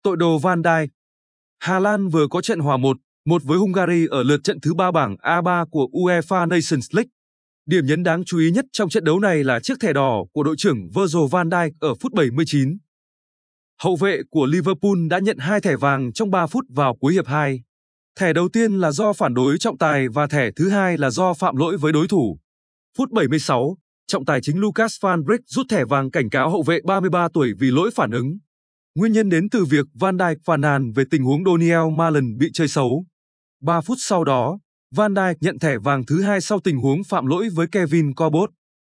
Tội đồ Van Dijk. Hà Lan vừa có trận hòa 1-1 với Hungary ở lượt trận thứ 3 bảng A3 của UEFA Nations League. Điểm nhấn đáng chú ý nhất trong trận đấu này là chiếc thẻ đỏ của đội trưởng Virgil van Dijk ở phút 79. Hậu vệ của Liverpool đã nhận 2 thẻ vàng trong 3 phút vào cuối hiệp 2. Thẻ đầu tiên là do phản đối trọng tài và thẻ thứ hai là do phạm lỗi với đối thủ. Phút 76, trọng tài chính Lucas Van Beek rút thẻ vàng cảnh cáo hậu vệ 33 tuổi vì lỗi phản ứng. Nguyên nhân đến từ việc Van Dijk phàn nàn về tình huống Daniel Malen bị chơi xấu. 3 phút sau đó, Van Dijk nhận thẻ vàng thứ hai sau tình huống phạm lỗi với Kevin Corbett.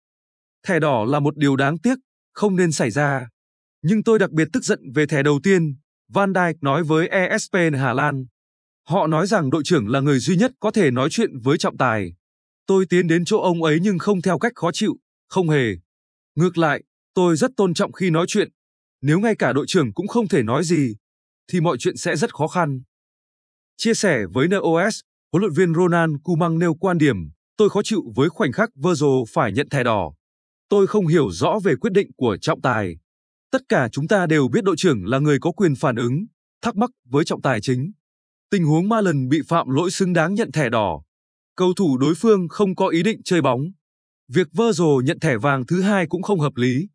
Thẻ đỏ là một điều đáng tiếc, không nên xảy ra. Nhưng tôi đặc biệt tức giận về thẻ đầu tiên, Van Dijk nói với ESPN Hà Lan. Họ nói rằng đội trưởng là người duy nhất có thể nói chuyện với trọng tài. Tôi tiến đến chỗ ông ấy nhưng không theo cách khó chịu, không hề. Ngược lại, tôi rất tôn trọng khi nói chuyện. Nếu ngay cả đội trưởng cũng không thể nói gì, thì mọi chuyện sẽ rất khó khăn. Chia sẻ với NOS, huấn luyện viên Ronald Koeman nêu quan điểm, tôi khó chịu với khoảnh khắc Virgil phải nhận thẻ đỏ. Tôi không hiểu rõ về quyết định của trọng tài. Tất cả chúng ta đều biết đội trưởng là người có quyền phản ứng, thắc mắc với trọng tài chính. Tình huống Malen bị phạm lỗi xứng đáng nhận thẻ đỏ. Cầu thủ đối phương không có ý định chơi bóng. Việc Virgil nhận thẻ vàng thứ hai cũng không hợp lý.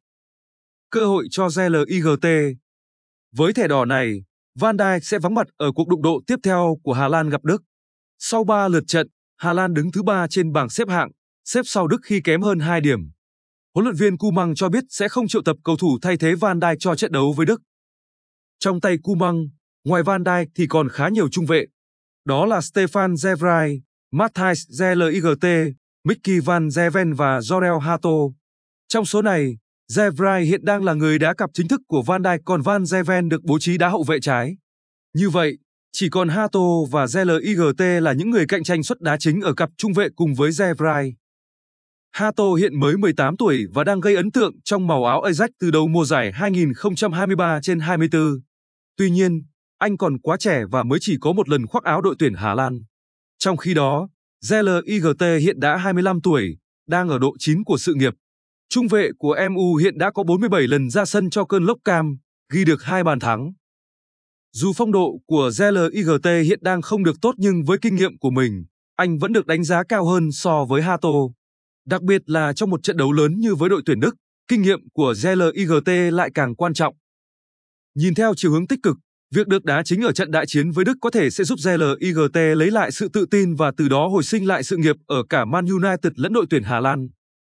Cơ hội cho ZLIGT. Với thẻ đỏ này, Van Dijk sẽ vắng mặt ở cuộc đụng độ tiếp theo của Hà Lan gặp Đức. Sau 3 lượt trận, Hà Lan đứng thứ 3 trên bảng xếp hạng, xếp sau Đức khi kém hơn 2 điểm. Huấn luyện viên Koeman cho biết sẽ không triệu tập cầu thủ thay thế Van Dijk cho trận đấu với Đức. Trong tay Koeman, ngoài Van Dijk thì còn khá nhiều trung vệ. Đó là Stefan de Vrij, Matthijs ZLIGT, Mickey van Zeven và Jorel Hato. Trong số này, de Vrij hiện đang là người đá cặp chính thức của Van Dijk, còn van Zeven được bố trí đá hậu vệ trái. Như vậy, chỉ còn Hato và ZLIGT là những người cạnh tranh suất đá chính ở cặp trung vệ cùng với de Vrij. Hato hiện mới 18 tuổi và đang gây ấn tượng trong màu áo Ajax từ đầu mùa giải 2023/24. Tuy nhiên, anh còn quá trẻ và mới chỉ có một lần khoác áo đội tuyển Hà Lan. Trong khi đó, ZLIGT hiện đã 25 tuổi, đang ở độ chín của sự nghiệp. Trung vệ của MU hiện đã có 47 lần ra sân cho cơn lốc cam, ghi được 2 bàn thắng. Dù phong độ của ZLIGT hiện đang không được tốt nhưng với kinh nghiệm của mình, anh vẫn được đánh giá cao hơn so với Hato. Đặc biệt là trong một trận đấu lớn như với đội tuyển Đức, kinh nghiệm của ZLIGT lại càng quan trọng. Nhìn theo chiều hướng tích cực, việc được đá chính ở trận đại chiến với Đức có thể sẽ giúp ZLIGT lấy lại sự tự tin và từ đó hồi sinh lại sự nghiệp ở cả Man United lẫn đội tuyển Hà Lan.